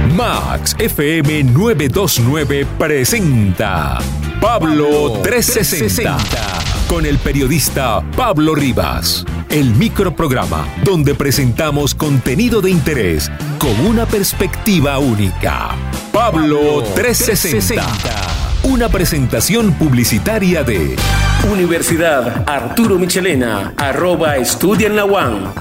Max FM 929 presenta Pablo 360 con el periodista Pablo Rivas. El microprograma donde presentamos contenido de interés con una perspectiva única. Pablo 360. Una presentación publicitaria de Universidad Arturo Michelena, @estudia en la UAM,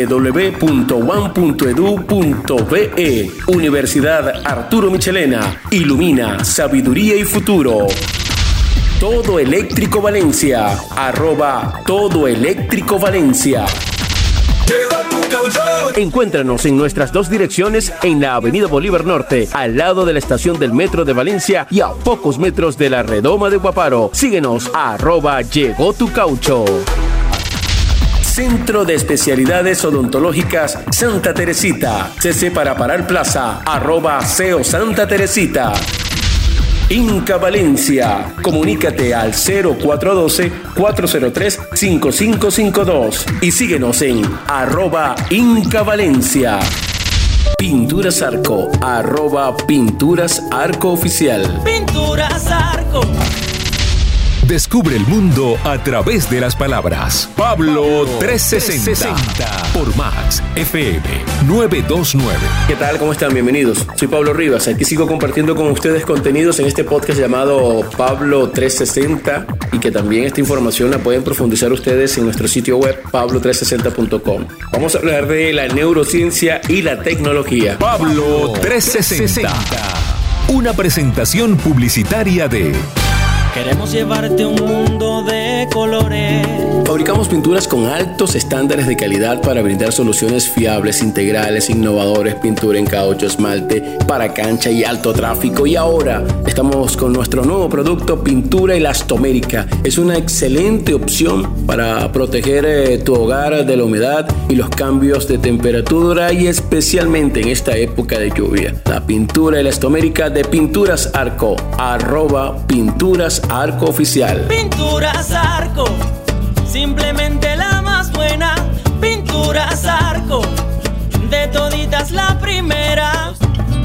www.uam.edu.be. Universidad Arturo Michelena, ilumina sabiduría y futuro. Todo Eléctrico Valencia, @Todo Eléctrico Valencia. Encuéntranos en nuestras dos direcciones en la Avenida Bolívar Norte, al lado de la estación del Metro de Valencia y a pocos metros de la Redoma de Guaparo. Síguenos @Llegó tu Caucho. Centro de Especialidades Odontológicas Santa Teresita. CC para Parar Plaza, @CEO Santa Teresita. Inca Valencia. Comunícate al 0412-403-5552 y síguenos en @Inca Valencia. Pinturas Arco, Pinturas Arco Oficial. Pinturas Arco. Descubre el mundo a través de las palabras. Pablo 360 por Max FM 929. ¿Qué tal? ¿Cómo están? Bienvenidos. Soy Pablo Rivas. Aquí sigo compartiendo con ustedes contenidos en este podcast llamado Pablo 360 y que también esta información la pueden profundizar ustedes en nuestro sitio web pablo360.com. Vamos a hablar de la neurociencia y la tecnología. Pablo 360. Una presentación publicitaria de Queremos llevarte a un mundo de colores. Fabricamos pinturas con altos estándares de calidad para brindar soluciones fiables, integrales, innovadores, pintura en caucho, esmalte, para cancha y alto tráfico. Y ahora estamos con nuestro nuevo producto, pintura elastomérica. Es una excelente opción para proteger tu hogar de la humedad y los cambios de temperatura, y especialmente en esta época de lluvia. La pintura elastomérica de Pinturas Arco, @Pinturas Arco Oficial. Pinturas Arco, simplemente la más buena. Pinturas Arco, de toditas la primera.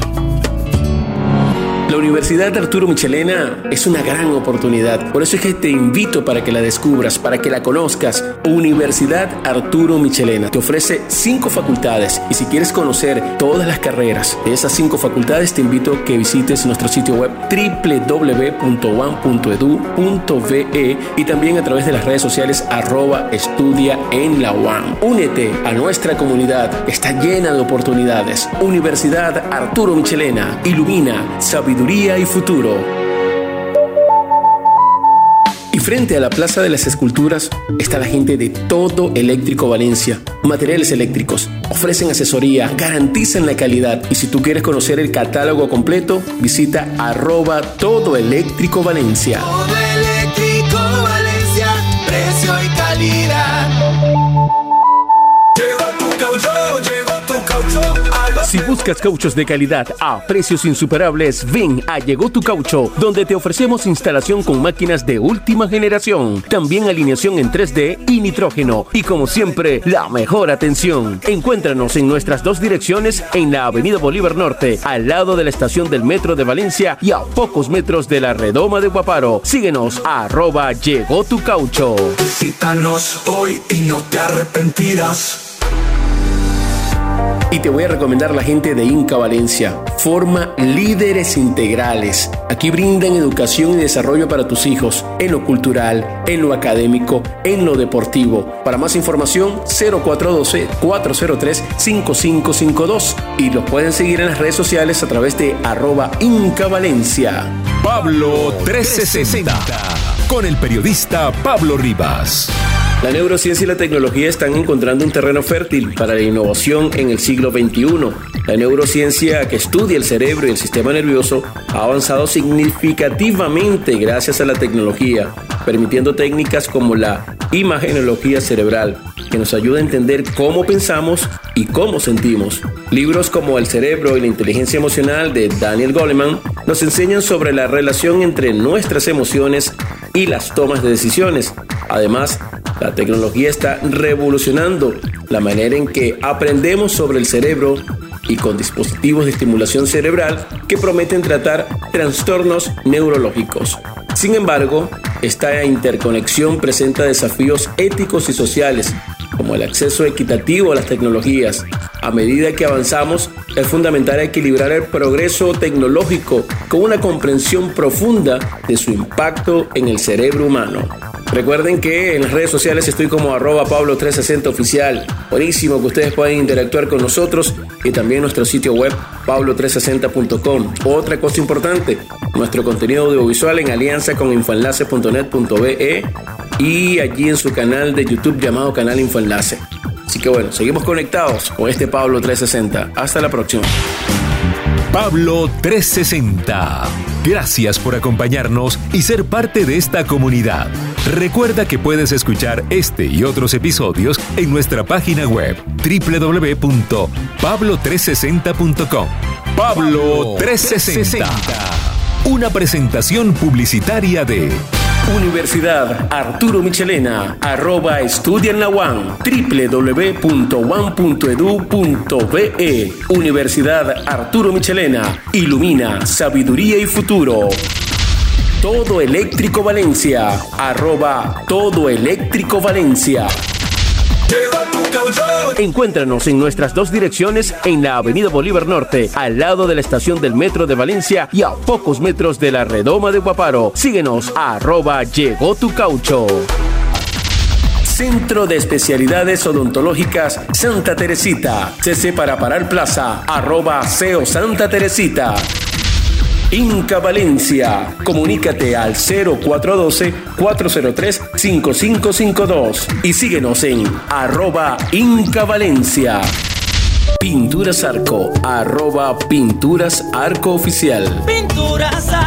La Universidad Arturo Michelena es una gran oportunidad. Por eso es que te invito para que la descubras, para que la conozcas. Universidad Arturo Michelena te ofrece 5 facultades, y si quieres conocer todas las carreras de esas 5 facultades, te invito a que visites nuestro sitio web www.uam.edu.be y también a través de las redes sociales @estudia en la UAM. Únete a nuestra comunidad que está llena de oportunidades. Universidad Arturo Michelena, ilumina sabiduría y futuro. Y frente a la Plaza de las Esculturas está la gente de Todo Eléctrico Valencia. Materiales eléctricos, ofrecen asesoría, garantizan la calidad, y si tú quieres conocer el catálogo completo, visita @Todo Eléctrico Valencia. Todo Eléctrico Valencia, precio y calidad. Llegó tu caucho, llegó tu caucho. Si buscas cauchos de calidad a precios insuperables, ven a Llegó tu Caucho, donde te ofrecemos instalación con máquinas de última generación, también alineación en 3D y nitrógeno, y como siempre, la mejor atención. Encuéntranos en nuestras dos direcciones en la Avenida Bolívar Norte, al lado de la estación del Metro de Valencia y a pocos metros de la Redoma de Guaparo. Síguenos @Llegó tu Caucho. Visítanos hoy y no te arrepentirás. Y te voy a recomendar la gente de Inca Valencia. Forma líderes integrales. Aquí brindan educación y desarrollo para tus hijos, en lo cultural, en lo académico, en lo deportivo. Para más información, 0412-403-5552. Y los pueden seguir en las redes sociales a través de @Inca Valencia. Pablo 360 con el periodista Pablo Rivas. La neurociencia y la tecnología están encontrando un terreno fértil para la innovación en el siglo XXI. La neurociencia, que estudia el cerebro y el sistema nervioso, ha avanzado significativamente gracias a la tecnología, permitiendo técnicas como la imagenología cerebral, que nos ayuda a entender cómo pensamos y cómo sentimos. Libros como El cerebro y la inteligencia emocional de Daniel Goleman nos enseñan sobre la relación entre nuestras emociones y las tomas de decisiones. Además, la tecnología está revolucionando la manera en que aprendemos sobre el cerebro y con dispositivos de estimulación cerebral que prometen tratar trastornos neurológicos. Sin embargo, esta interconexión presenta desafíos éticos y sociales, como el acceso equitativo a las tecnologías. A medida que avanzamos, es fundamental equilibrar el progreso tecnológico con una comprensión profunda de su impacto en el cerebro humano. Recuerden que en las redes sociales estoy como @Pablo360oficial. Buenísimo que ustedes puedan interactuar con nosotros y también nuestro sitio web pablo360.com. Otra cosa importante, nuestro contenido audiovisual en alianza con infoenlace.net.be y allí en su canal de YouTube llamado Canal Infoenlace. Así que bueno, seguimos conectados con este Pablo 360. Hasta la próxima. Pablo 360. Gracias por acompañarnos y ser parte de esta comunidad. Recuerda que puedes escuchar este y otros episodios en nuestra página web www.pablo360.com. Pablo 360. Una presentación publicitaria de Universidad Arturo Michelena, @estudia en la UAM, www.uam.edu.be. Universidad Arturo Michelena, ilumina sabiduría y futuro. Todo Eléctrico Valencia, @Todo Eléctrico Valencia. Encuéntranos en nuestras dos direcciones en la Avenida Bolívar Norte, al lado de la estación del Metro de Valencia y a pocos metros de la Redoma de Guaparo. Síguenos @Llegó tu Caucho. Centro de Especialidades Odontológicas Santa Teresita. CC para Parar Plaza, @CEO Santa Teresita. Inca Valencia. Comunícate al 0412-403-5552 y síguenos en @Inca Valencia. Pinturas Arco, @Pinturas Arco Oficial. Pinturas